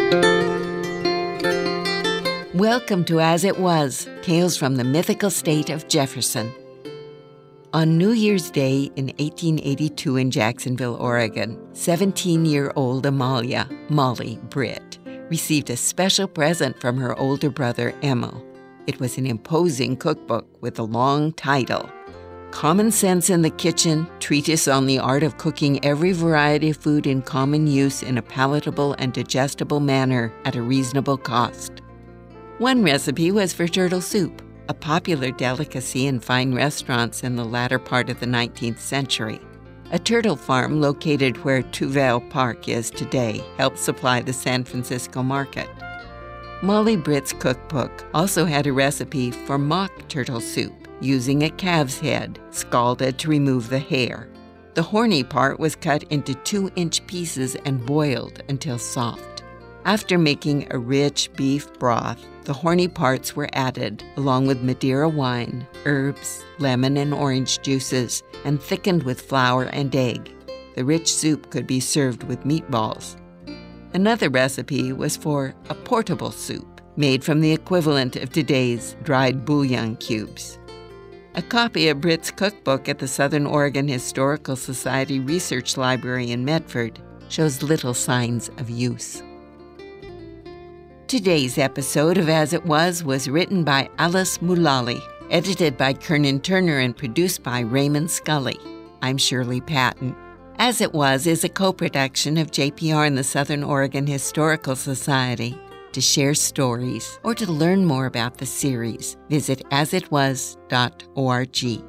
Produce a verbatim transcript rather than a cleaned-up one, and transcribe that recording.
Welcome to As It Was, Tales from the Mythical State of Jefferson. On New Year's Day in eighteen eighty-two in Jacksonville, Oregon, seventeen-year-old Amalia, Molly Britt, received a special present from her older brother, Emil. It was an imposing cookbook with a long title, Common Sense in the Kitchen, Treatise on the Art of Cooking Every Variety of Food in Common Use in a Palatable and Digestible Manner at a Reasonable Cost. One recipe was for turtle soup, a popular delicacy in fine restaurants in the latter part of the nineteenth century. A turtle farm located where Tuval Park is today helped supply the San Francisco market. Molly Britt's cookbook also had a recipe for mock turtle soup using a calf's head, scalded to remove the hair. The horny part was cut into two-inch pieces and boiled until soft. After making a rich beef broth, the horny parts were added, along with Madeira wine, herbs, lemon and orange juices, and thickened with flour and egg. The rich soup could be served with meatballs. Another recipe was for a portable soup, made from the equivalent of today's dried bouillon cubes. A copy of Britt's cookbook at the Southern Oregon Historical Society Research Library in Medford shows little signs of use. Today's episode of As It Was was written by Alice Mullally, edited by Kernan Turner, and produced by Raymond Scully. I'm Shirley Patton. As It Was is a co-production of J P R and the Southern Oregon Historical Society. To share stories or to learn more about the series, visit as it was dot org.